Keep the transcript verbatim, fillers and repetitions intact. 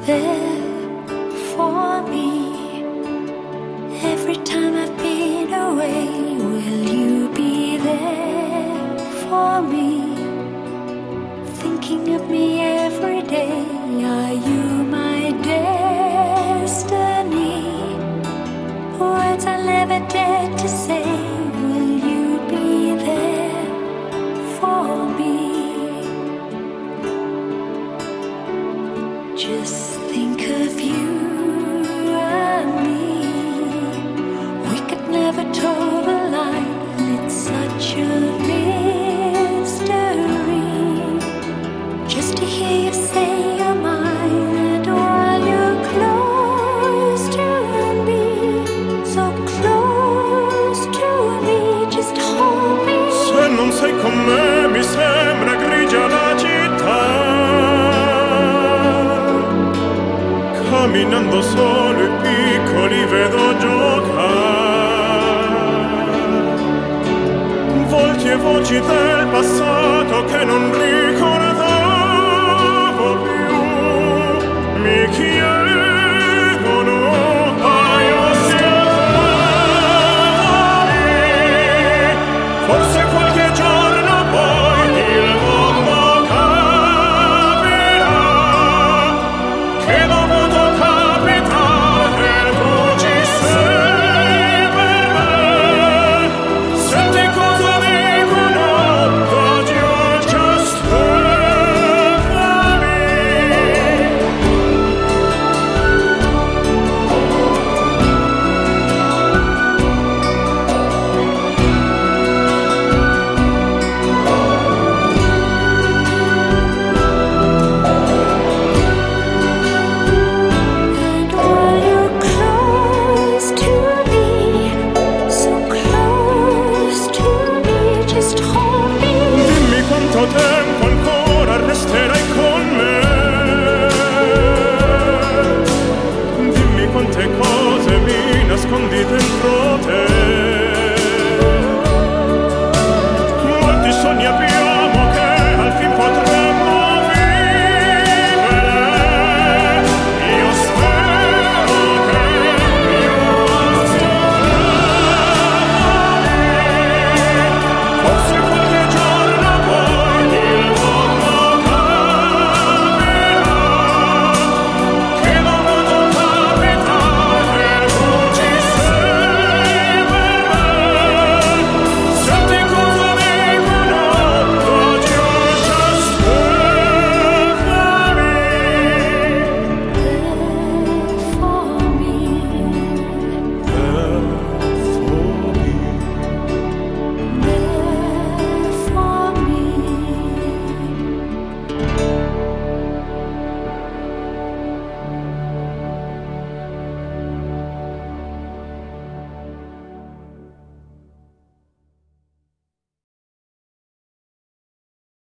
there for me? Every time I've been away, will you be there for me? Thinking of me every day, are you my destiny? Words I never dared to say, will you be there for me? Just think of you and me. We could never toe the line. It's such a mystery. Just to hear you say you're mine, and while you're close to me, so close to me, just hold me. Se non sei con me mi sembra grigia la città. Camminando solo i piccoli vedo giocare. Volti e voci del passato che non ricordavo più.